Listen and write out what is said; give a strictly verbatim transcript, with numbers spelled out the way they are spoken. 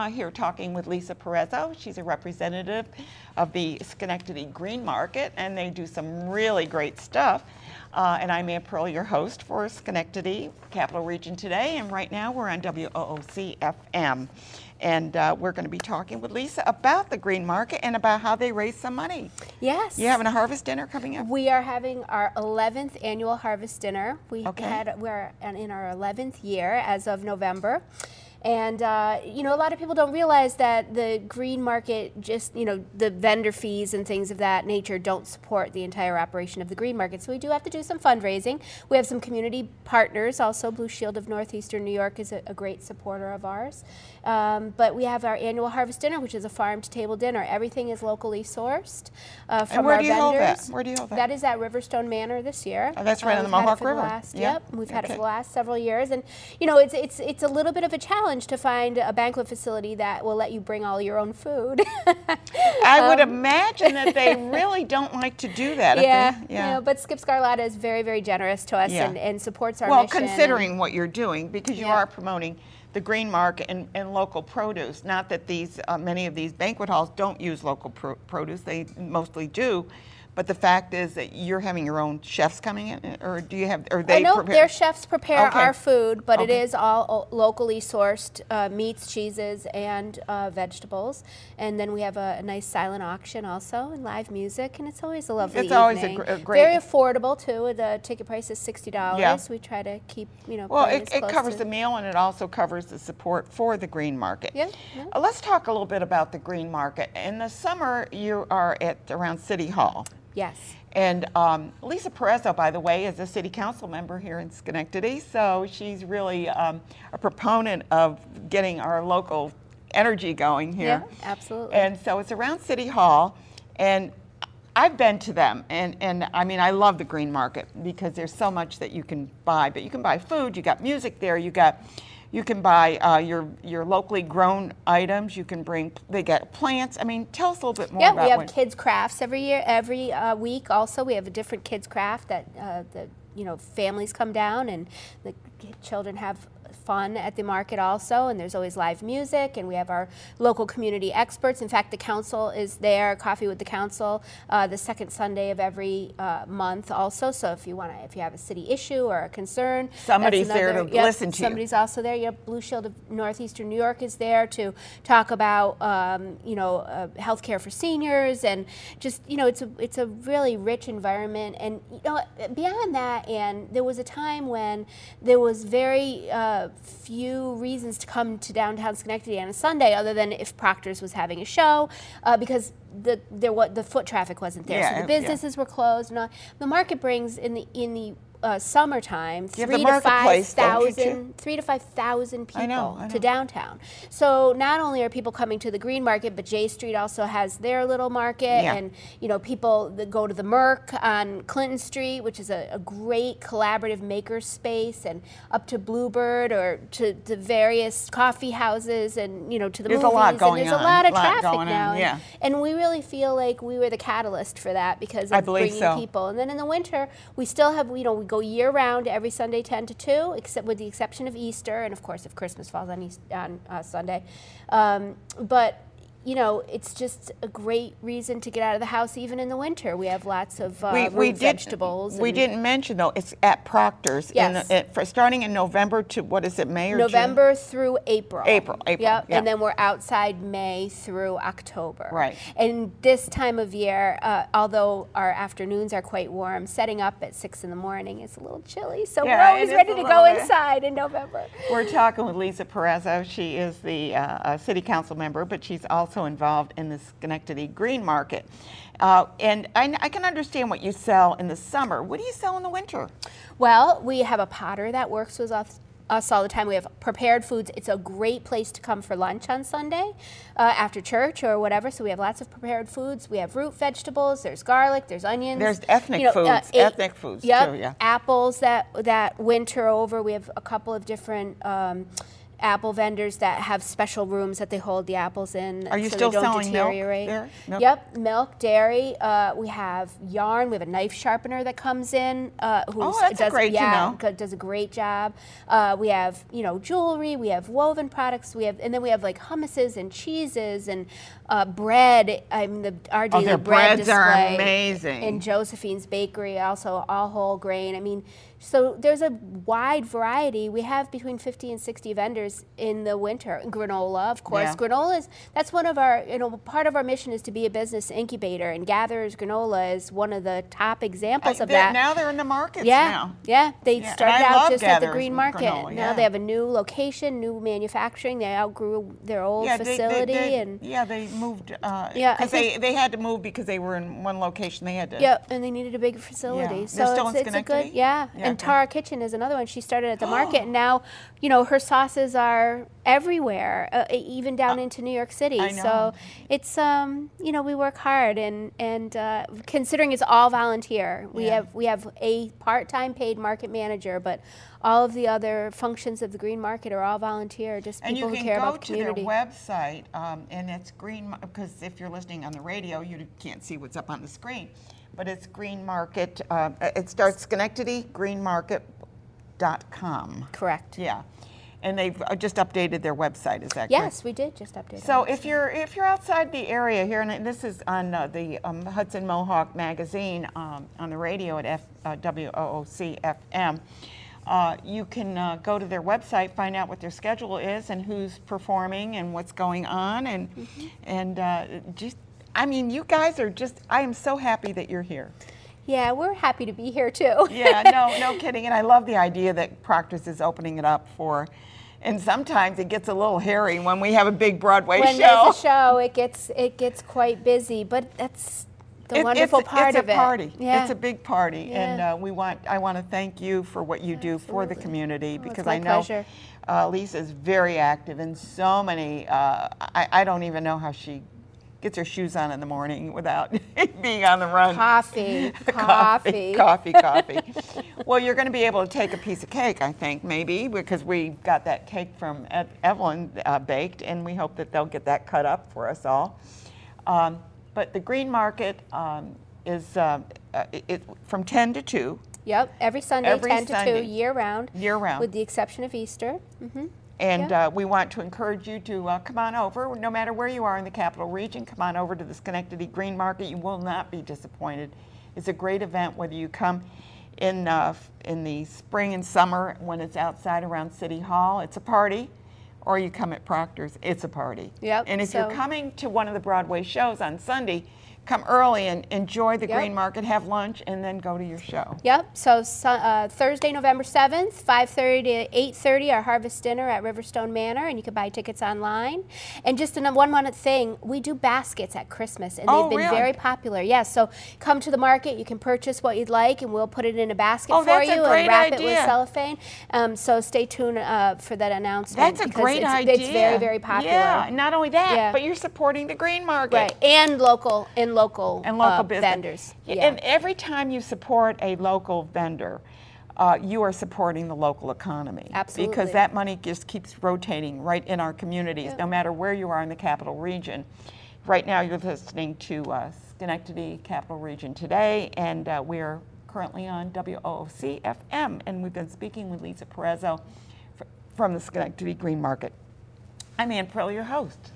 Here talking with Lisa Perezzo. She's a representative of the Schenectady Green Market, and they do some really great stuff. Uh, and I'm Ann Pearl, your host for Schenectady Capital Region today, and right now we're on W O O C F M. And uh, we're going to be talking with Lisa about the Green Market and about how they raise some money. Yes. You having a harvest dinner coming up? We are having our eleventh annual harvest dinner. We Okay. had we're in our eleventh year as of November. And, uh, you know, a lot of people don't realize that the green market, just, you know, the vendor fees and things of that nature don't support the entire operation of the green market. So we do have to do some fundraising. We have some community partners also. Blue Shield of Northeastern New York is a, a great supporter of ours. Um, but we have our annual harvest dinner, which is a farm-to-table dinner. Everything is locally sourced uh, from and where our do you vendors. hold that? Where do you hold that? That is at Riverstone Manor this year. Oh, that's right uh, on the we've had it Mohawk for the River. last- Yeah. Yep, we've had Okay. it for the last several years. And, you know, it's, it's, it's a little bit of a challenge to find a banquet facility that will let you bring all your own food. I would Um, imagine that they really don't like to do that. if Yeah, they- you know, but Skip Scarlatta is very, very generous to us Yeah. and, and supports our Well, mission. considering what you're doing, because you Yeah. are promoting the green market and, and local produce. Not that these uh, many of these banquet halls don't use local pro- produce; they mostly do. But the fact is that you're having your own chefs coming in, or do you have? Or they I know prepare? their chefs prepare Okay. our food, but Okay. it is all o- locally sourced uh, meats, cheeses, and uh, vegetables. And then we have a, a nice silent auction also, and live music, and it's always a lovely It's always a evening. gr- a great- Very affordable too. The ticket price is sixty dollars. Yeah. We try to keep you know. Well, playing it, as it close covers to- the meal, and it also covers the support for the green market. Yeah, yeah. Uh, let's talk a little bit about the green market. In the summer, you are at around City Hall. Yes. And um, Lisa Perezzo, by the way, is a city council member here in Schenectady, so she's really um, a proponent of getting our local energy going here. Yeah, absolutely. And so it's around City Hall, and I've been to them, and, and I mean, I love the green market because there's so much that you can buy. But you can buy food, you got music there, you got, you can buy uh, your your locally grown items. You can bring, they got plants. I mean, tell us a little bit more Yeah, about we have what. kids crafts every year, every uh, week. Also, we have a different kids craft that uh, the you know families come down and the children have fun at the market also, and there's always live music, and we have our local community experts. In fact, the council is there, Coffee with the Council, uh, the second Sunday of every uh, month also. So if you want to, if you have a city issue or a concern, Somebody's that's there another- to yep, listen to you. Somebody's also there. Yep, Blue Shield of Northeastern New York is there to talk about um, you know uh, healthcare for seniors, and just you know it's a it's a really rich environment. And you know beyond that, and there was a time when there was very uh, few reasons to come to downtown Schenectady on a Sunday, other than if Proctor's was having a show, uh, because the there what the foot traffic wasn't there, Yeah, so the yeah. businesses were closed. And all. The market brings in the in the uh, summertime You have the three to five marketplace, don't you, too? thousand, three to five thousand people I know, I know. to downtown. So not only are people coming to the Green Market, but J Street also has their little market, Yeah. and you know people that go to the Merc on Clinton Street, which is a, a great collaborative maker space, and up to Bluebird or to the various coffee houses, and you know to the There's a movies. lot going and there's on, a lot of lot traffic going on, now, and, yeah. and we really feel like we were the catalyst for that because of I believe bringing so. people. And then in the winter, we still have you know we go year round every Sunday ten to two, except with the exception of Easter, and of course if Christmas falls on East, on uh, Sunday. Um, but you know, it's just a great reason to get out of the house even in the winter. We have lots of uh, root vegetables. We and didn't mention though, it's at Proctor's. Yes. In, it, for starting in November to what is it, May or June? November through April. April, April, Yep, yeah. and then we're outside May through October. Right. And this time of year, uh, although our afternoons are quite warm, setting up at six in the morning is a little chilly. So Yeah, we're always it is ready a to little go bit. inside in November. We're talking with Lisa Perezzo. She is the uh, uh, city council member, but she's also involved in the Schenectady Green Market. Uh, and I, I can understand what you sell in the summer. What do you sell in the winter? Well, we have a potter that works with us, us all the time. We have prepared foods. It's a great place to come for lunch on Sunday uh, after church or whatever. So we have lots of prepared foods. We have root vegetables. There's garlic. There's onions. There's ethnic you know, foods, uh, eight- ethnic foods yep, too, yeah. Apples that that winter over. We have a couple of different. Um, apple vendors that have special rooms that they hold the apples in. Are you so still they don't selling milk deteriorate. there? Milk? Yep, milk, dairy. Uh, we have yarn. We have a knife sharpener that comes in. Uh, who's, Oh, that's does, great to yeah, know. go- does a great job. Uh, we have, you know, jewelry. We have woven products. We have, and then we have like hummuses and cheeses and uh, bread. I mean, the our daily their bread breads are display amazing. in Josephine's Bakery, also all whole grain. I mean, so there's a wide variety. We have between fifty and sixty vendors in the winter. Granola, of course. Yeah. Granola is, that's one of our, you know, part of our mission is to be a business incubator, and Gatherers Granola is one of the top examples I- of they're- that. Now they're in the markets Yeah, now. yeah. They Yeah, and started I out love just at the Gatherers Green Market. Granola, Now yeah. they have a new location, new manufacturing. They outgrew their old Yeah, they- they- facility, they- and yeah, they moved. Uh, Yeah, I because they think- they had to move because they were in one location. They had to. yeah, and they needed a bigger facility. They're So still it's, in it's a good, Schenectady? yeah. Yeah, And okay. Tara Kitchen is another one. She started at the market, and now, you know, her sauces are everywhere, uh, even down into New York City. I know. So it's, um, you know, we work hard, and and uh, considering it's all volunteer, we Yeah. have we have a part-time paid market manager, but all of the other functions of the Green Market are all volunteer, just And you people who can care go about the to their community. website, um, and it's green, because if you're listening on the radio, you can't see what's up on the screen. But it's Green Market, uh, it starts Schenectady green market dot com. Correct. Yeah. And they've uh, just updated their website, is that correct? Yes, we did just update. So it. if you're if you're outside the area here, and this is on uh, the um, Hudson Mohawk magazine um, on the radio at F, uh, W O O C F M, uh, you can uh, go to their website, find out what their schedule is and who's performing and what's going on, and Mm-hmm. and uh, just I mean, you guys are just I am so happy that you're here. Yeah, we're happy to be here too. Yeah, no, no kidding. And I love the idea that Proctor's is opening it up for. And sometimes it gets a little hairy when we have a big Broadway when show. there's a show, it gets it gets quite busy, but that's the It- wonderful it's, part it's of a it. party. Yeah. It's a big party, and Yeah. uh, we want. I want to thank you for what you do for the Absolutely. community, Oh, it's because my I know pleasure. uh, Lisa's very active in so many. Uh, I, I don't even know how she gets her shoes on in the morning without being on the run. Coffee, coffee, coffee. coffee, coffee. Well, you're going to be able to take a piece of cake, I think, maybe, because we got that cake from Ev- Evelyn uh, baked, and we hope that they'll get that cut up for us all. Um, but the Green Market um, is uh, uh, it, it- from ten to two, Yep, every Sunday, Every ten to Sunday. two, year round. year round. With the exception of Easter. hmm And Yeah. uh, we want to encourage you to uh, come on over, no matter where you are in the capital region, come on over to the Schenectady Green Market. You will not be disappointed. It's a great event, whether you come in, uh, in the spring and summer when it's outside around City Hall, it's a party, or you come at Proctor's, it's a party. Yep, And if so- you're coming to one of the Broadway shows on Sunday, come early and enjoy the Yep. Green Market, have lunch, and then go to your show. Yep. So su- uh, Thursday, November seventh, five thirty to eight thirty, our harvest dinner at Riverstone Manor, and you can buy tickets online. And just a one minute thing, we do baskets at Christmas, and Oh, they've been really? very popular. Yes. So come to the market, you can purchase what you'd like, and we'll put it in a basket Oh, for that's a you great and wrap it with idea. cellophane. Um, so stay tuned uh, for that announcement. That's a because great it's, idea. It's very, very popular. Yeah, not only that, Yeah. but you're supporting the Green Market. Right. And local and local And local uh, business. vendors. Y- Yeah. And every time you support a local vendor, uh, you are supporting the local economy. Absolutely. Because that money just keeps rotating right in our communities, Yeah. no matter where you are in the capital region. Right now, you're listening to uh, Schenectady Capital Region Today, and uh, we're currently on W O O C F M, and we've been speaking with Lisa Perezzo fr- from the Schenectady Green Market. I'm Ann Prill, your host.